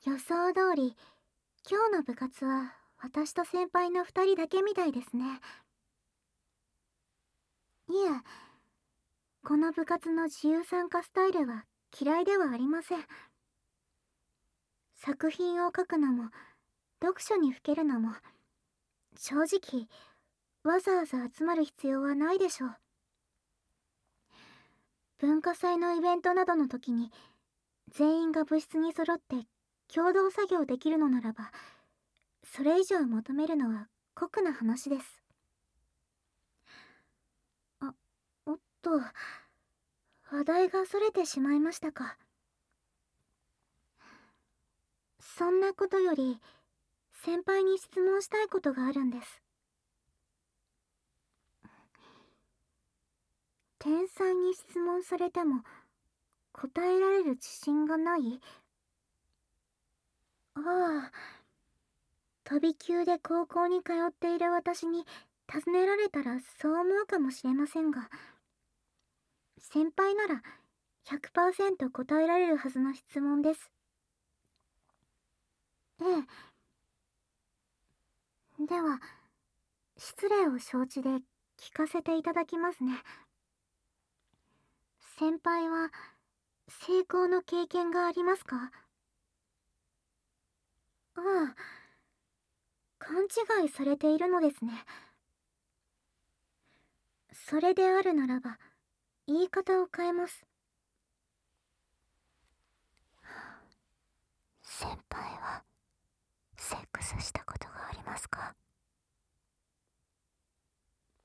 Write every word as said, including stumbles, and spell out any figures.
予想通り、今日の部活は私と先輩の二人だけみたいですね。いえ、この部活の自由参加スタイルは嫌いではありません。作品を書くのも、読書にふけるのも、正直、わざわざ集まる必要はないでしょう。文化祭のイベントなどの時に、全員が部室に揃って共同作業できるのならば、それ以上求めるのは酷な話です。あ、おっと、話題が逸れてしまいましたか。そんなことより、先輩に質問したいことがあるんです。天才に質問されても答えられる自信がない？ああ、飛び級で高校に通っている私に尋ねられたらそう思うかもしれませんが、先輩ならひゃくパーセント答えられるはずの質問です。ええ。では、失礼を承知で聞かせていただきますね。先輩は成功の経験がありますか？ああ、勘違いされているのですね。それであるならば、言い方を変えます。先輩はセックスしたことがありますか？